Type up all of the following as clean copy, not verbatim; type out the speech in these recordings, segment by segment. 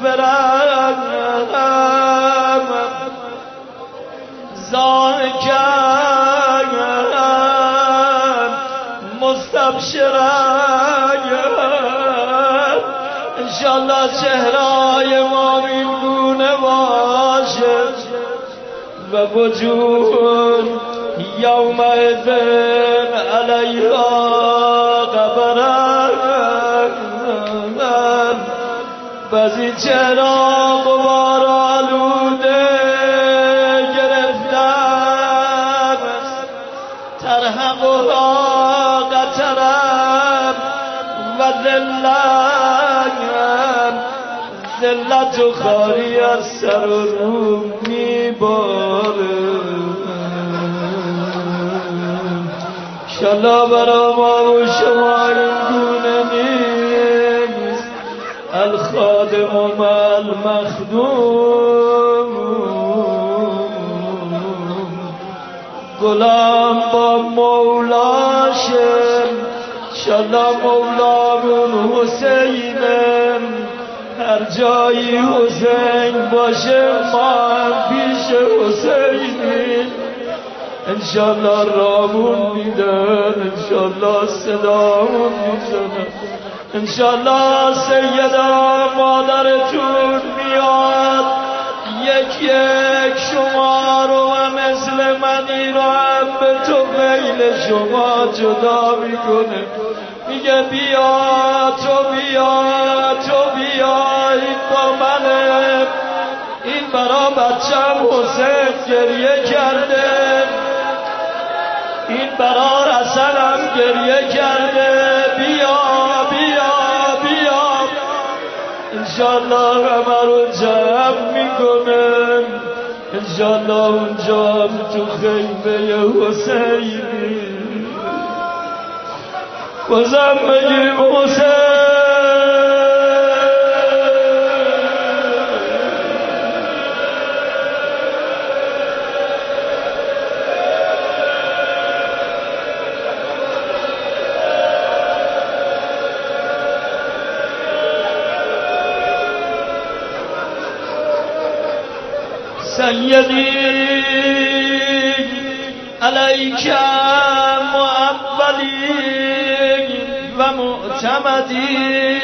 برم زاکم مستبشرم انشالله چهرهای ما این گونه باشه و وجود یومئذ علیها غبرة بعضی چهرها غبار آلوده گرفتن ترهقها قطرم و ذلت و خاری از سر و رو میباره انشالله برا ما و شما این گونه نیست الخادم مع المخدوم غلام با مولاشه انشالله مولامون حسینم هر جایی حسین باشه ما هم پیش حسینیم انشالله رامون میدن انشالله صدامون میزنن انشالله سیدا مادرتون میاد یک شما رو و مثل منی رو هم به تو میل شما جدا میکنه میگه بیا تو بیا این با منه این برا بچم حسین گریه کرده این برا رسنم گریه کرده بیا انشالله همه رو جمع میکنم انشالله اونجا هم تو خیمه حسینی بازم بگیم حسین سیدی علیک معولی و معتمدی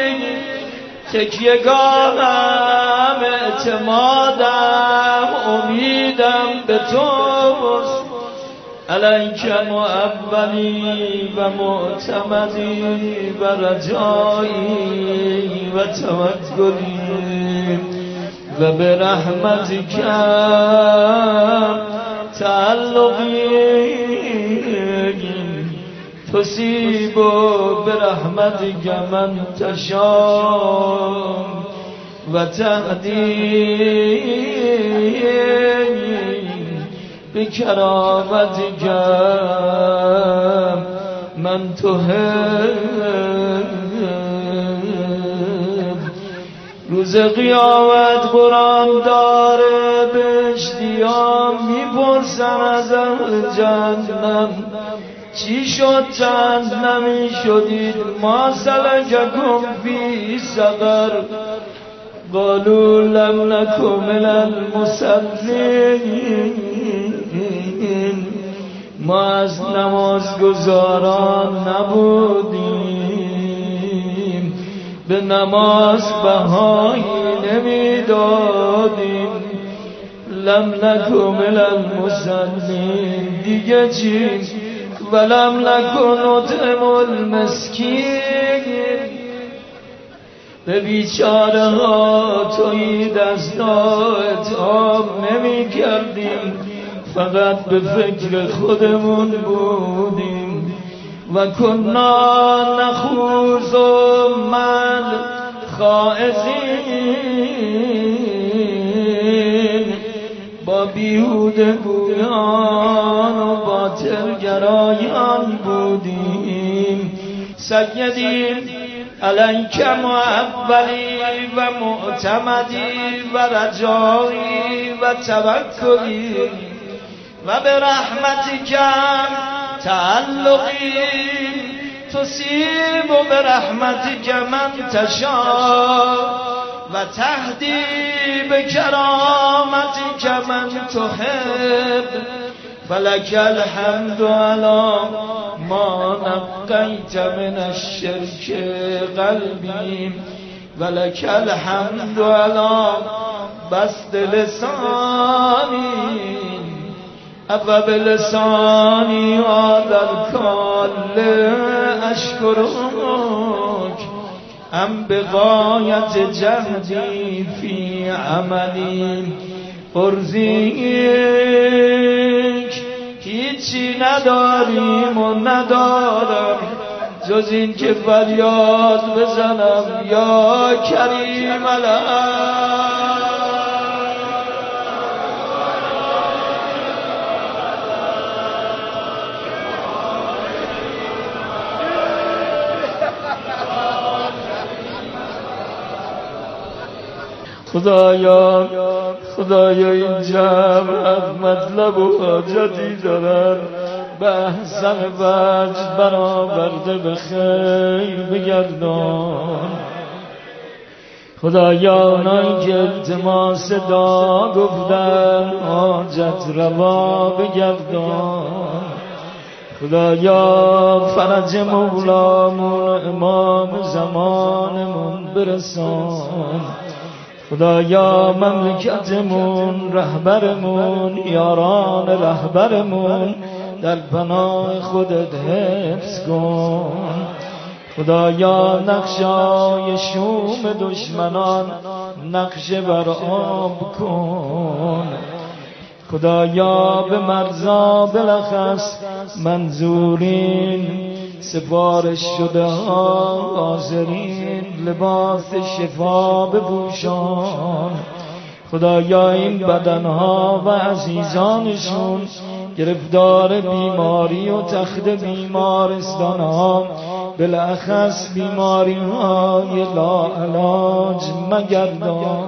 تکیهگاهم اعتمادم امیدم به توست علیک معولی و معتمدی و رجایی و توکلی و به رحمتک تعلقی تصیب به رحمتک من تشاء و تهدی به کرامتک من تحب روز قیامت قرآن داره بهشتیان میپرسن از اهل جهنم چی شد چند نمی شدید ما سلککم فی سقر قالوا لم نک من المصلین ما از نمازگزاران نبودیم به نماز بهایی نمیدادیم لم نک من المصلین دیگه چی ولم نکن نطعم المسکین به بیچاره ها توی دستا اتعاب نمی کردیم فقط به فکر خودمون بودیم و کنا نخوض من خائضین با بیهوده گویان و باطل گرایان بودیم سیدی علیک معولی و معتمدی و رجایی و توکلی و به رحمتک تعلقی تصیب به رحمتک من تشاء و تهدی به کرامتک من تحب فلک الحمد علی ما نقیت من الشرک قلبی ولک الحمد علی بسط لسانی ابا بلسانی هذا الکل اشکرک ام بغایت جهدی فی عملی ارزیک هیچی نداریم و ندارم جز این که فریاد بزنم یا کریم العالم. خدایا این جمع مطلب و حاجتی دارن به احسن وجه برآورده به خیر بگردان. خدایا اونایی که التماس دعا گفتن حاجت روا بگردان. خدایا فرج مولامون امام زمانمون برسان. خدایا مملکتمون رهبرمون یاران رهبرمون در پناه خودت حفظ کن. خدایا نقشای شوم دشمنان نقشه بر آب کن. خدایا به مرزا بلخص منظورین سفارش شده ها حاضرین لباس شفا بپوشان. خدایا این بدنها و عزیزانشون گرفتار بیماری و تخت بیمارستان ها بالاخص بیماری های لاعلاج مگردان.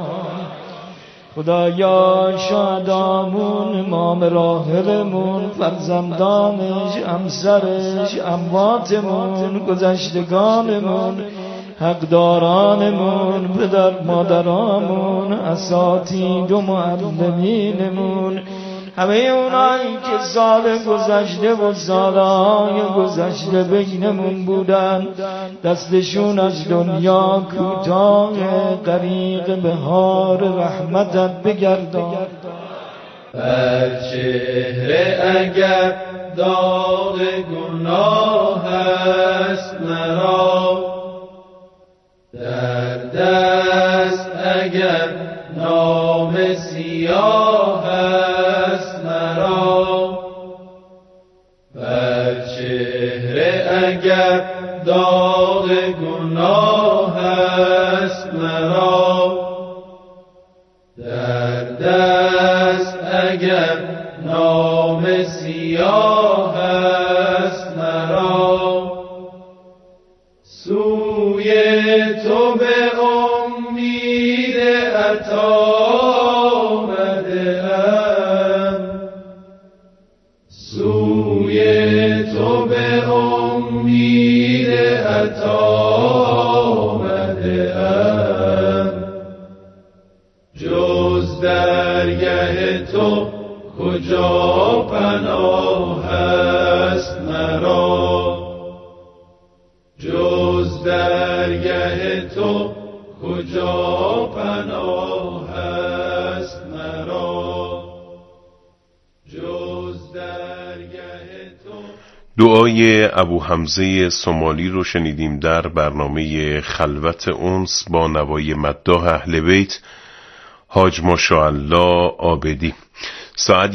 خدایا شهدامون امام راحلمون فرزندانش همسرش امواتمون گذشتگانمون حقدارانمون پدر مادرامون اساتید و معلمینمون همه اونایی که سال گذشته و سالهای گذشته بینمون بودن دستشون از دنیا کوتاه غریق بهار رحمتت بگردان. بر چهره اگر داغ گناه است مرا در دست اگر نام سیاه است مرا بر چهره اگر داغ گناه است مرا در دست اگر نام سیاه است مرا سوی تو به امید عطا آمده‌ام سوی تو به امید عطا آمده‌ام جز درگه تو کجا پناه است مرا جز درگه تو کجا پناه است مرا جز درگه تو. دعای ابو حمزه سومالی رو شنیدیم در برنامه خلوت انس با نوای مداح اهل بیت حاج ماشاءالله عابدی. ساعت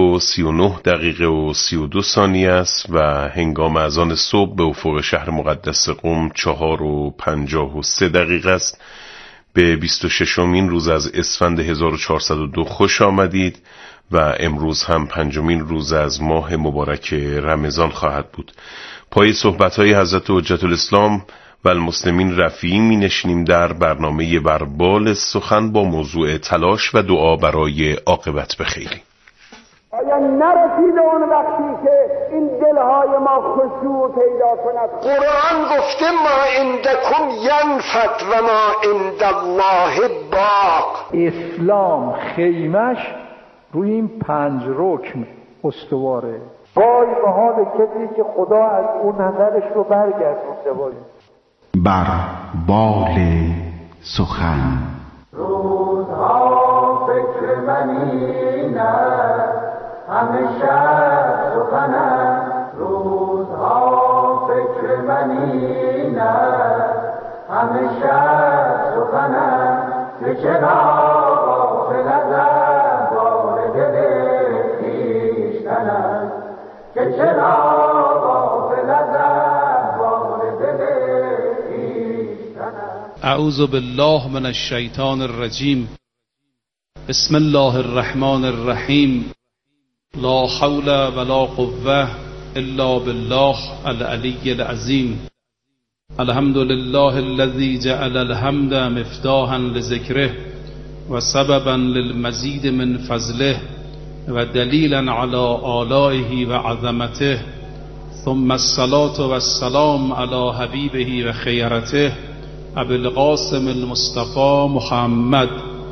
1:39:32 است و هنگام اذان صبح به افق شهر مقدس قم 4:53 است. به 26مین روز از اسفند 1402 خوش آمدید و امروز هم 5مین روز از ماه مبارک رمضان خواهد بود. پای صحبت‌های حضرت حجت الاسلام و المسلمین رفیعی می نشینیم در برنامه بربال سخن با موضوع تلاش و دعا برای عاقبت بخیری. آیا نرسیده اون وقتی که این دلهای ما خشوع پیدا کند؟ قرآن گفته ما عندکم ینفد و ما عند الله باق. اسلام خیمش روی این 5 رکن استواره. وای به حال کسی که خدا از اون نظرش رو برگردونده باشه. بر بال سخن روزها فکر منی نه همیشه سخنم، روزها فکر منی نه همیشه سخنم، که چرا غافل ازم وارد دل خویشتنم، که چرا غافل ازم وارد دل خویشتنم. اعوذ بالله من الشیطان الرجیم. بسم الله الرحمن الرحیم. لا حول ولا قوة الا بالله العلی العظیم. الحمد لله الذي جعل الحمد مفتاحا لذکره و سببا للمزید من فضله و دلیلا علی آلائه و عظمته، ثم الصلاة والسلام علی حبیبه و خیرته ابی القاسم المصطفى محمد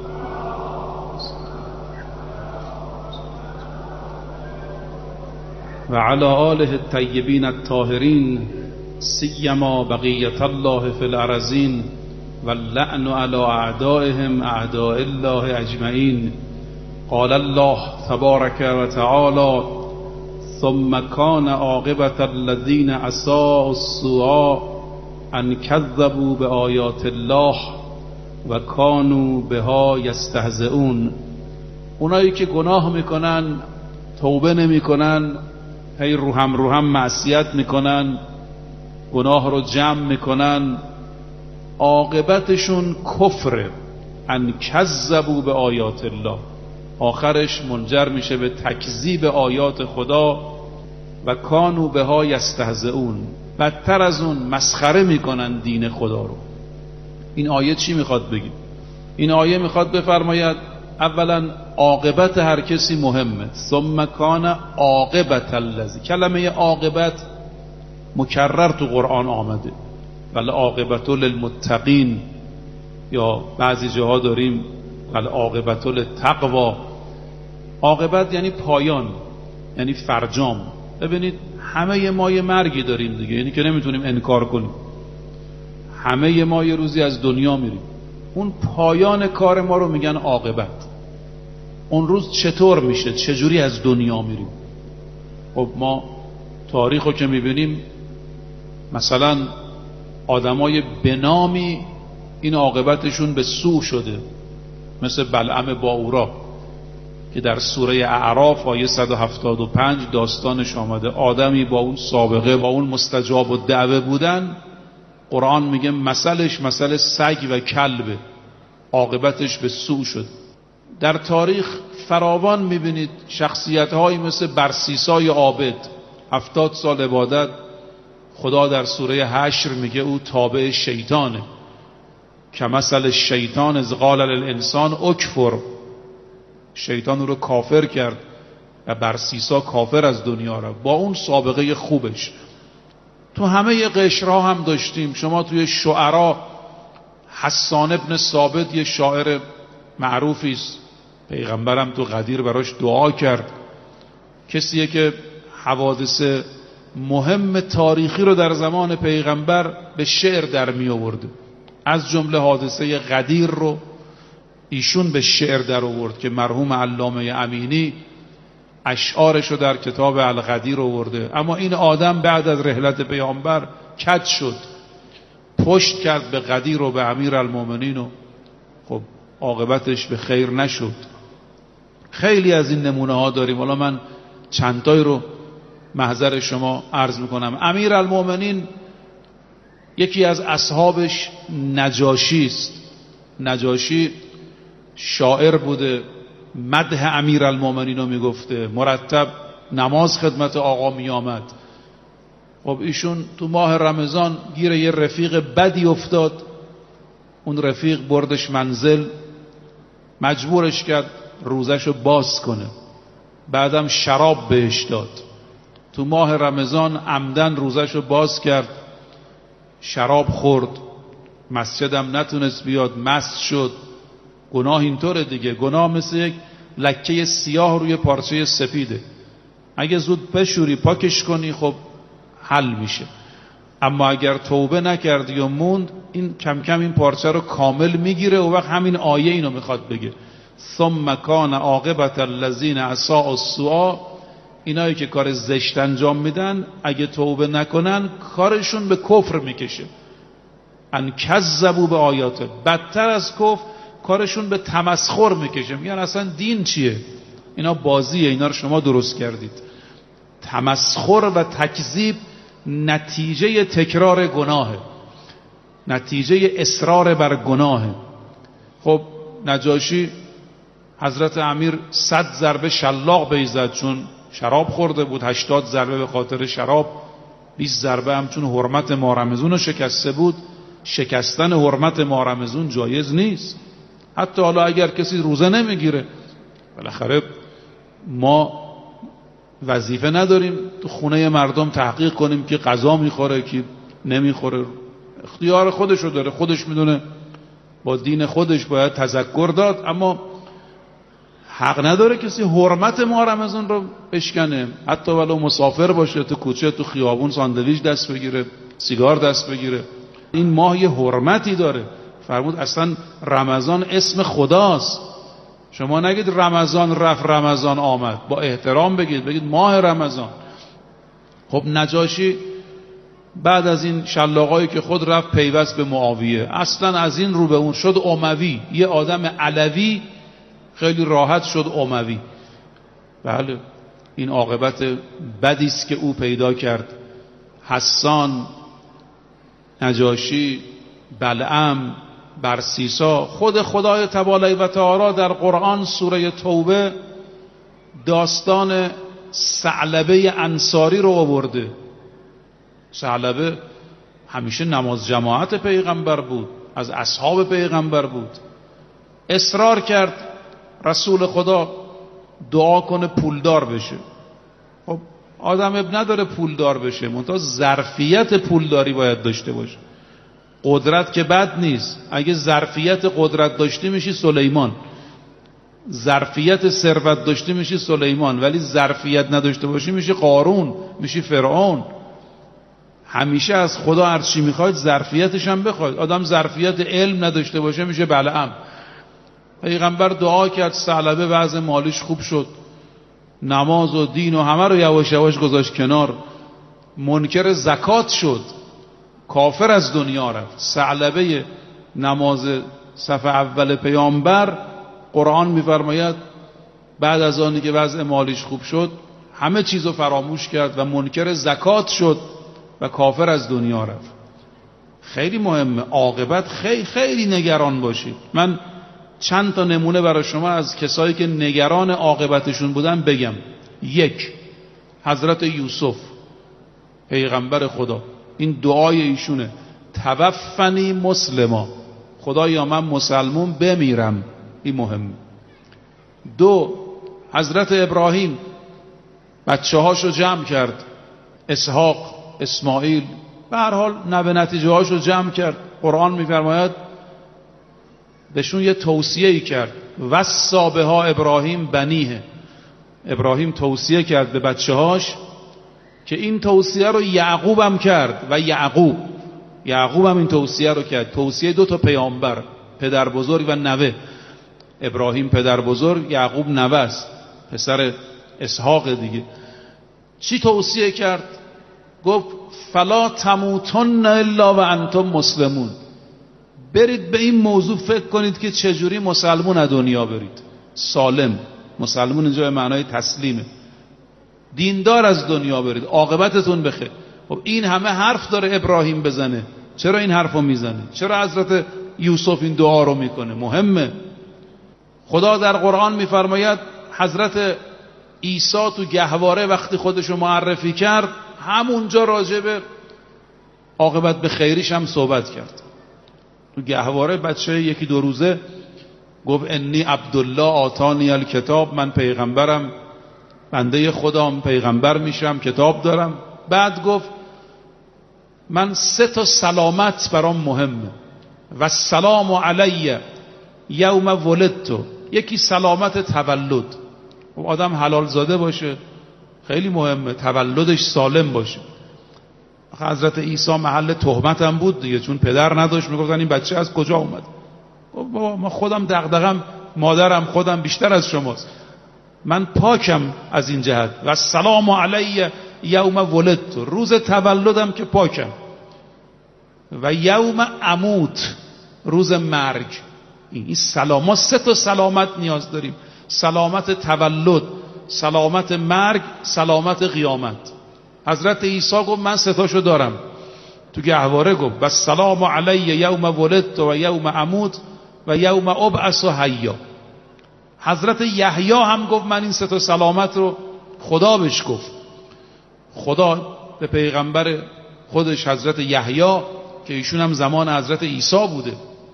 و علی آله الطیبین الطاهرین، سیما بقیة الله فی الارضین و اللعن علی اعدائهم اعداء الله اجمعین. قال الله تبارک و تعالی: ثم کان عاقبة الذین اساءوا السوء ان کذبوا بآیات الله و کانوا بها یستهزئون. اونایی که گناه میکنن، توبه نمیکنن، هی رو هم معصیت میکنن، گناه رو جمع میکنن، عاقبتشون کفره. ان کذبوا به آیات الله، آخرش منجر میشه به تکذیب آیات خدا. و کانوا بها یستهزئون، بدتر از اون مسخره میکنن دین خدا رو. این آیه چی میخواد بگه؟ این آیه میخواد بفرماید اولا عاقبت هر کسی مهمه. ثم کان عاقبت الذی، کلمه عاقبت مکرر تو قرآن آمده، ولی عاقبت للمتقین، یا بعضی جاها داریم ولی عاقبت للتقوا. عاقبت یعنی پایان، یعنی فرجام. ببینید همه ما یه مرگی داریم دیگه، یعنی که نمیتونیم انکار کنیم. همه ما یه روزی از دنیا میریم. اون پایان کار ما رو میگن عاقبت. اون روز چطور میشه؟ چجوری از دنیا میریم؟ خب ما تاریخ رو که میبینیم، مثلا آدمای بنامی این عاقبتشون به سوء شده، مثل بلعم باورا که در سوره اعراف آیه 175 داستانش آمده. آدمی با اون سابقه، با اون مستجاب الدعوه بودن، قرآن میگه مثلش مثل سگ و کلبه، عاقبتش به سوء شد. در تاریخ فراوان میبینید شخصیت‌هایی مثل برسیسای عابد، 70 سال عبادت، خدا در سوره حشر میگه او تابع شیطانه. که مثل شیطان اذ قال للانسان اکفر، شیطان او رو کافر کرد و برسیسا کافر از دنیا رفت با اون سابقه خوبش. تو همه قشرها هم داشتیم. شما توی شعرا حسان ابن ثابت یه شاعر معروفی است، پیغمبرم تو غدیر براش دعا کرد. کسیه که حوادث مهم تاریخی رو در زمان پیغمبر به شعر در می آورده. از جمله حادثه غدیر رو ایشون به شعر در آورد که مرحوم علامه امینی اشعارش رو در کتاب الغدیر آورده. اما این آدم بعد از رحلت پیامبر کج شد، پشت کرد به غدیر و به امیرالمومنین و خب عاقبتش به خیر نشد. خیلی از این نمونه ها داریم. حالا من چندتای رو محضر شما عرض میکنم. امیرالمومنین یکی از اصحابش نجاشی است. نجاشی شاعر بوده، مدح امیرالمومنین رو میگفته، مرتب نماز خدمت آقا میآمد. خب ایشون تو ماه رمضان گیر یه رفیق بدی افتاد. اون رفیق بردش منزل، مجبورش کرد روزش رو باز کنه. بعدم شراب بهش داد. تو ماه رمضان عمدن روزشو باز کرد، شراب خورد، مسجدم نتونست بیاد، مست شد. گناه اینطوره دیگه. گناه مثل یک لکه سیاه روی پارچه سپیده. اگه زود بشوری پاکش کنی خب حل میشه، اما اگر توبه نکردی و موند، این کم کم این پارچه رو کامل میگیره و وقت همین آیه اینو میخواد بگه ثم کان عاقبت الذین اساءوا السوء، اینایی که کار زشت انجام میدن اگه توبه نکنن کارشون به کفر میکشه. ان کذبوا به آیات، بدتر از کفر کارشون به تمسخر میکشه. میگن اصلا دین چیه؟ اینا بازیه، اینا رو شما درست کردید. تمسخر و تکذیب نتیجه تکرار گناهه، نتیجه اصرار بر گناهه. خب نجاشی حضرت امیر 100 ضربه شلاق بهش زد چون شراب خورده بود، 80 ضربه به خاطر شراب، 20 ضربه هم چون حرمت ماه رمضان رو شکسته بود. شکستن حرمت ماه رمضان جایز نیست. حتی حالا اگر کسی روزه نمیگیره، بالاخره ما وظیفه نداریم تو خونه مردم تحقیق کنیم که غذا میخوره کی نمیخوره. اختیار خودشو داره، خودش میدونه، با دین خودش باید تذکر داد، اما حق نداره کسی حرمت ماه رمضان رو بشکنه. حتی ولو مسافر باشه، تو کوچه تو خیابون ساندویچ دست بگیره، سیگار دست بگیره. این ماه یه حرمتی داره. فرمود اصلا رمضان اسم خداست. شما نگید رمضان رفت رمضان آمد، با احترام بگید ماه رمضان. خب نجاشی بعد از این شلاقایی که خود رفت پیوست به معاویه، اصلا از این رو به اون شد اموی. یه آدم علوی خیلی راحت شد اموی. بله این عاقبت بدی است که او پیدا کرد. حسان، نجاشی، بلعم، برسیسا. خود خدای تبارک و تعالی در قرآن سوره توبه داستان ثعلبه انصاری رو آورده. ثعلبه همیشه نماز جماعت پیغمبر بود، از اصحاب پیغمبر بود. اصرار کرد رسول خدا دعا کنه پولدار بشه. خب آدم اب نداره پولدار بشه، منتها ظرفیت پولداری باید داشته باشه. قدرت که بد نیست، اگه ظرفیت قدرت داشتی میشی سلیمان، ظرفیت ثروت داشتی میشی سلیمان، ولی ظرفیت نداشته باشی میشی قارون، میشی فرعون. همیشه از خدا هر چی میخواید ظرفیتش هم بخواید. آدم ظرفیت علم نداشته باشه میشه بلعم. پیغمبر دعا کرد، ثعلبه وضع مالیش خوب شد، نماز و دین و همه رو یواش یواش گذاشت کنار، منکر زکات شد، کافر از دنیا رفت. ثعلبه نماز صف اول پیامبر، قرآن میفرماید بعد از آنی که وضع مالیش خوب شد همه چیزو فراموش کرد و منکر زکات شد و کافر از دنیا رفت. خیلی مهمه عاقبت. خیلی نگران باشید. من چند تا نمونه برای شما از کسایی که نگران عاقبتشون بودن بگم. 1. حضرت یوسف پیغمبر خدا، این دعای ایشونه، توفنی مسلما، خدایا من مسلمون بمیرم. این مهمه. 2. حضرت ابراهیم بچه هاشو جمع کرد، اسحاق، اسماعیل، به هر حال نوه نتیجه هاشو جمع کرد. قرآن میفرماید بهشون یه توصیه‌ای کرد، وصی بها ابراهیم بنیه. ابراهیم توصیه کرد به بچه هاش که این توصیه رو یعقوب هم کرد و یعقوب هم این توصیه رو کرد. توصیه 2 تا پیامبر، پدر بزرگ و نوه. ابراهیم پدر بزرگ، یعقوب نوه است، پسر اسحاق دیگه. چی توصیه کرد؟ گفت فلا تموتن الا و انتم مسلمون. برید به این موضوع فکر کنید که چجوری مسلمون از دنیا برید سالم. مسلمون اینجا به معنای تسلیمه، دیندار از دنیا برید، عاقبتتون بخیر. خب این همه حرف داره ابراهیم بزنه، چرا این حرفو میزنه؟ چرا حضرت یوسف این دعا رو میکنه؟ مهمه. خدا در قرآن میفرماید حضرت عیسی تو گهواره وقتی خودشو معرفی کرد، همونجا راجع به عاقبت به خیریش هم صحبت کرد. تو گهواره بچه 1-2 روزه گفت انی عبدالله آتانی الکتاب، من پیغمبرم، بنده خدام پیغمبر میشم، کتاب دارم. بعد گفت من 3 سلامت برام مهمه. و السلام علی یوم ولدت. یکی سلامت تولد، آدم حلال زاده باشه، خیلی مهمه تولدش سالم باشه. حضرت عیسی محل تهمت هم بود دیگه، چون پدر نداشت، میگفتن این بچه از کجا اومد؟ بابا من خودم دغدغم مادرم خودم بیشتر از شماست، من پاکم از این جهت. و السلام علی یوم ولدت، روز تولدم که پاکم. و یوم اموت، روز مرگ. این سلام، ما 3 سلامت نیاز داریم: سلامت تولد، سلامت مرگ، سلامت قیامت. حضرت عیسی گفت من 3 دارم. تو گهواره گفت و السلام علی یوم ولدت و یوم اموت و یوم ابعث حیا. حضرت یحیی هم گفت من این 3 سلامت رو، خدا بهش گفت. خدا به پیغمبر خودش حضرت یحیی که ایشون هم زمان حضرت عیسی بوده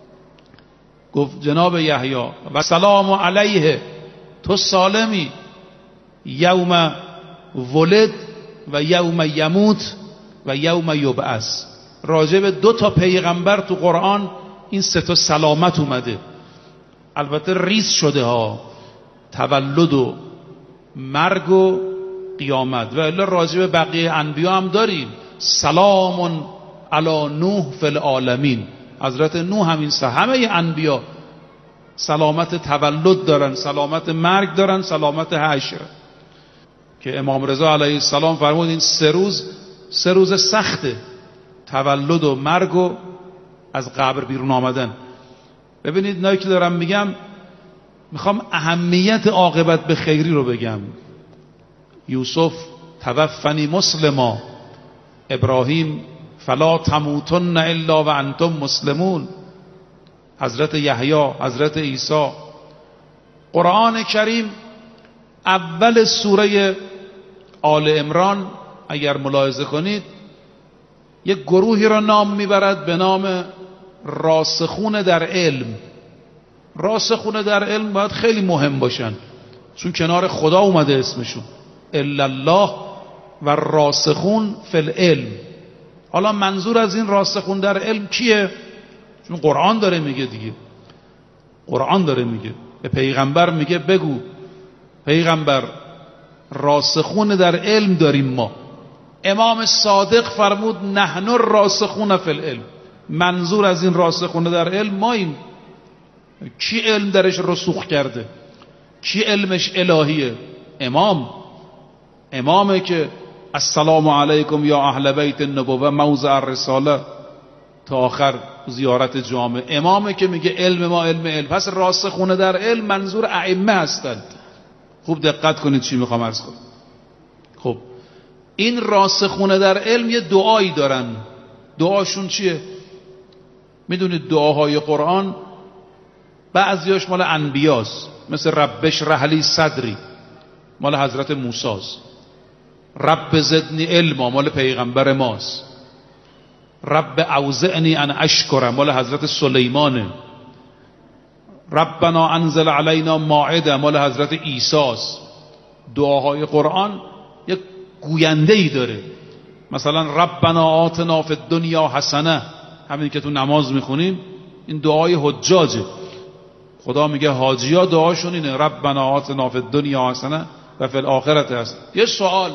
گفت جناب یحیی و سلام علیه، تو سالمی، یوم ولد و یوم یموت و یوم یبعث. راجع به 2 پیغمبر تو قرآن این 3 سلامت اومده. البته ریز شده ها، تولد و مرگ و قیامت. و الا راجع به بقیه انبیا هم داریم: سلام علی نوح فی العالمین. حضرت نوح همین همه انبیا سلامت تولد دارن، سلامت مرگ دارن، سلامت حشر. که امام رضا علیه السلام فرمود این 3 روز سخته: تولد و مرگ و از قبر بیرون آمدن. ببینید اینایی که دارم میگم، میخوام اهمیت عاقبت به خیری رو بگم. یوسف توفنی مسلما، ابراهیم فلا تموتن الا و انتم مسلمون، حضرت یحیی، حضرت عیسی. قرآن کریم اول سوره آل عمران اگر ملاحظه کنید یک گروهی را نام میبرد به نام راسخون در علم. راسخون در علم باید خیلی مهم باشن، چون کنار خدا اومده اسمشون، الا الله و راسخون فی العلم. حالا منظور از این راسخون در علم کیه؟ چون قرآن داره میگه دیگه، قرآن داره میگه، به پیغمبر میگه بگو پیغمبر راسخون در علم داریم ما. امام صادق فرمود نحن الراسخون فی العلم. منظور از این راسخون در علم ماییم. کی علم درش رسوخ کرده؟ کی علمش الهیه؟ امامه که السلام علیکم یا اهل بیت النبوه موضع الرساله تا آخر زیارت جامع. امامه که میگه علم ما علم. پس راسخون در علم منظور ائمه هستند. خوب دقت کنید چی میخوام عرض کنم. خب این راسخون در علم یه دعایی دارن. دعاشون چیه؟ میدونید دعاهای قرآن بعضیاش مال انبیاست، مثل رب اشرح لی صدری مال حضرت موسیٰست، رب زدنی علما مال پیغمبر ماست، رب اوزعنی ان اشکر مال حضرت سلیمانه، ربنا انزل علینا مائده مال حضرت عیسیٰست. دعاهای قرآن یک گوینده ای داره. مثلا ربنا آتنا فی الدنیا حسنه، همین که تو نماز میخونیم این دعای حجاجه. خدا میگه حاجیا دعاشون اینه ربنا آتنا فی الدنیا حسنه و فی الاخرت هست. یه سوال،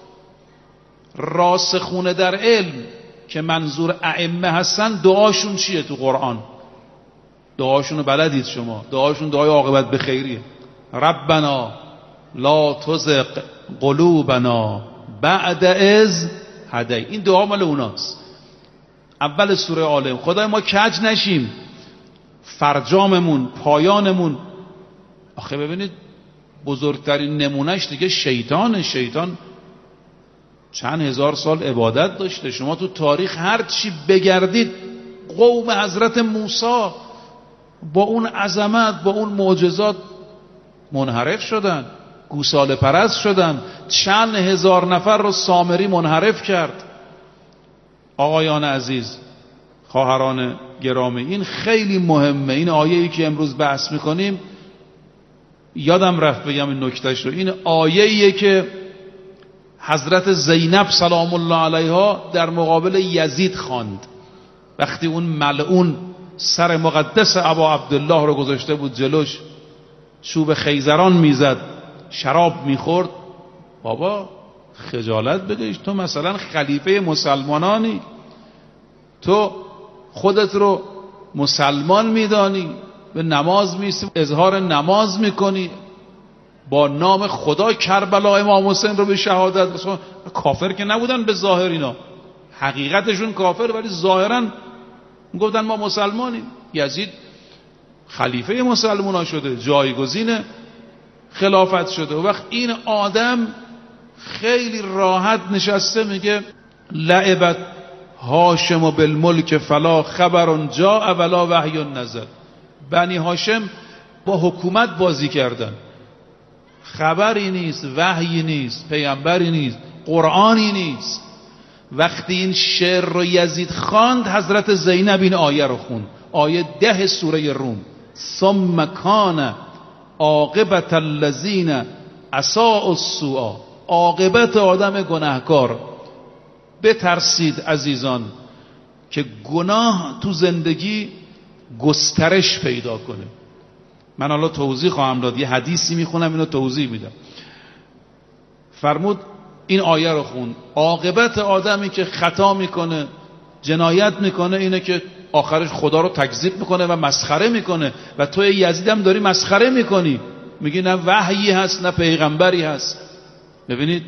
راسخون در علم که منظور ائمه هستن دعاشون چیه تو قرآن؟ دعاشونو بلدید شما؟ دعاشون دعای عاقبت به خیریه. ربنا لا تزغ قلوبنا بعد اذ هدی. این دعا مال اوناست. اول سوره آل. خدای ما کج نشیم، فرجاممون، پایانمون. آخه ببینید بزرگترین نمونهش دیگه شیطان چند هزار سال عبادت داشته. شما تو تاریخ هر چی بگردید قوم حضرت موسی با اون عظمت، با اون معجزات منحرف شدن، گوساله پرست شدن. چند هزار نفر رو سامری منحرف کرد. آقایان عزیز، خواهران گرامی، این خیلی مهمه. این آیه‌ای که امروز بحث میکنیم یادم رفت بگم این نکتهش رو. این آیه‌ایه که حضرت زینب سلام الله علیها در مقابل یزید خواند وقتی اون ملعون سر مقدس ابا عبدالله رو گذاشته بود جلوش، چوب خیزران میزد، شراب میخورد. بابا خجالت بکش، تو مثلا خلیفه مسلمانانی، تو خودت رو مسلمان میدانی، به نماز میسی، اظهار نماز میکنی، با نام خدا کربلا امام حسین رو به شهادت رسون. کافر که نبودن به ظاهر، اینا حقیقتشون کافر ولی ظاهرا گفتن ما مسلمانیم. یزید خلیفه مسلمانان شده، جایگزین خلافت شده. و وقت این آدم خیلی راحت نشسته میگه لعبت هاشم و بالملک فلا خبر جاء ولا وحی نزل. بنی هاشم با حکومت بازی کردن، خبری نیست، وحی نیست، پیامبری نیست، قرآنی نیست. وقتی این شعر رو یزید خواند، حضرت زینب این آیه رو خوند، آیه 10 سوره روم. ثم کان عاقبت الذین اساءوا السوء. عاقبت آدم گناهکار. بترسید عزیزان که گناه تو زندگی گسترش پیدا کنه. من حالا توضیح خواهم داد، یه حدیثی میخونم اینو توضیح میدم. فرمود این آیه رو خون، عاقبت آدمی که خطا میکنه، جنایت میکنه، اینه که آخرش خدا رو تکذیب میکنه و مسخره میکنه. و توی یزیدم داری مسخره میکنی، میگی نه وحیی هست نه پیغمبری هست. ببینید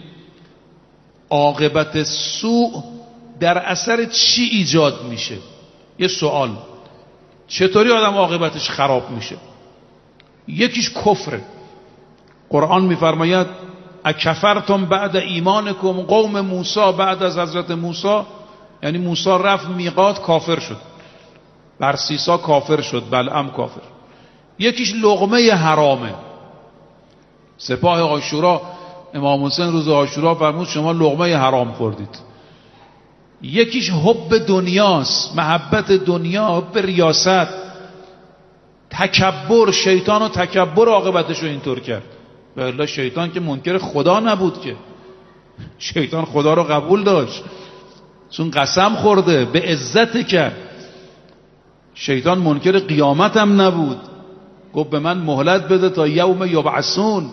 عاقبت سوء در اثر چی ایجاد میشه؟ یه سوال، چطوری آدم عاقبتش خراب میشه؟ یکیش کفره. قرآن میفرماید اکفرتم بعد ایمانکم. قوم موسی بعد از حضرت موسی، یعنی موسی رفت میقات، کافر شد، برسیسا کافر شد، بلعم کافر. یکیش لقمه حرامه. سپاه عاشورا امام حسین روز عاشورا فرمود شما لقمه حرام خوردید. یکیش حب دنیاست، محبت دنیا، حب ریاست، تکبر. شیطان و تکبر عاقبتش رو اینطور کرد. والله شیطان که منکر خدا نبود، که شیطان خدا رو قبول داشت، چون قسم خورده به عزت کرد. شیطان منکر قیامت هم نبود، گفت به من مهلت بده تا یوم یبعثون.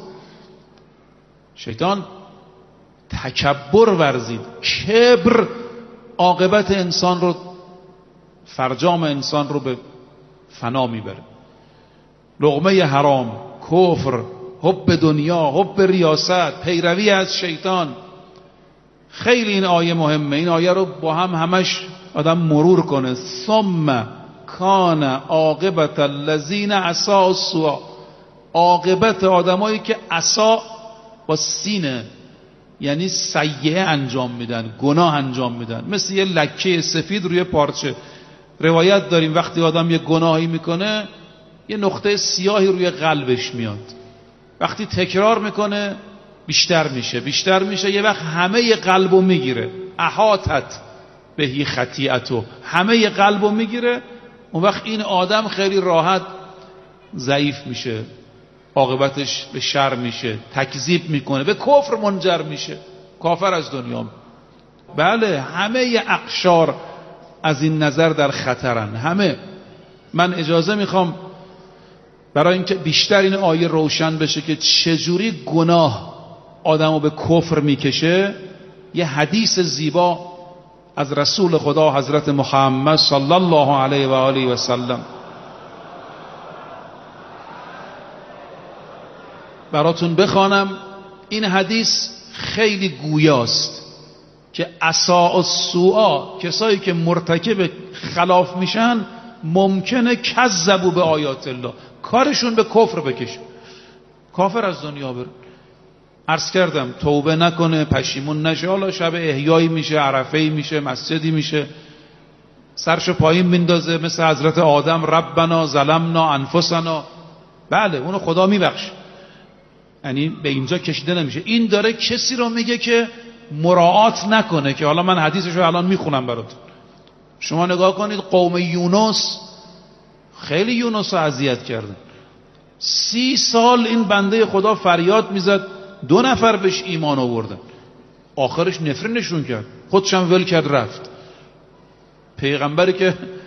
شیطان تکبر ورزید. کبر عاقبت انسان رو، فرجام انسان رو به فنا میبره. لقمه حرام، کفر، حب دنیا، حب ریاست، پیروی از شیطان. خیلی این آیه مهمه. این آیه رو با هم همش آدم مرور کنه. ثم کان عاقبت الذین اساءوا السوء. عاقبت آدمایی که اساء با سینه، یعنی سیئه انجام میدن، گناه انجام میدن، مثل یه لکه سفید روی پارچه. روایت داریم وقتی آدم یه گناهی میکنه یه نقطه سیاهی روی قلبش میاد، وقتی تکرار میکنه بیشتر میشه بیشتر میشه، یه وقت همه قلبو میگیره. احاطت بهی خطیئتو، همه قلبو میگیره. اون وقت این آدم خیلی راحت ضعیف میشه، عاقبتش به شر میشه، تکذیب میکنه، به کفر منجر میشه، کافر از دنیا. بله همه اقشار از این نظر در خطرن، همه. من اجازه میخوام برای اینکه بیشتر این آیه روشن بشه که چجوری گناه آدمو به کفر میکشه، یه حدیث زیبا از رسول خدا حضرت محمد صلی الله علیه و آله و سلم براتون بخوانم. این حدیث خیلی گویاست که اساء السوء، کسایی که مرتکب خلاف میشن ممکنه کذبوا به آیات الله، کارشون به کفر بکشه، کافر از دنیا بره. عرض کردم توبه نکنه، پشیمون نشه، حالا شب احیایی میشه، عرفه‌ای میشه، مسجدی میشه، سرشو پایین میندازه مثل حضرت آدم ربنا ظلمنا انفسنا. بله اونو خدا میبخشه، یعنی به اینجا کشیده نمیشه. این داره کسی رو میگه که مراعات نکنه، که حالا من حدیثشو الان میخونم براتون. شما نگاه کنید قوم یونس، خیلی یونس رو اذیت کردن. 30 سال این بنده خدا فریاد میزد، 2 نفر بهش ایمان آوردن. آخرش نفرینشون کرد، خودشم ول کرد رفت. پیغمبری که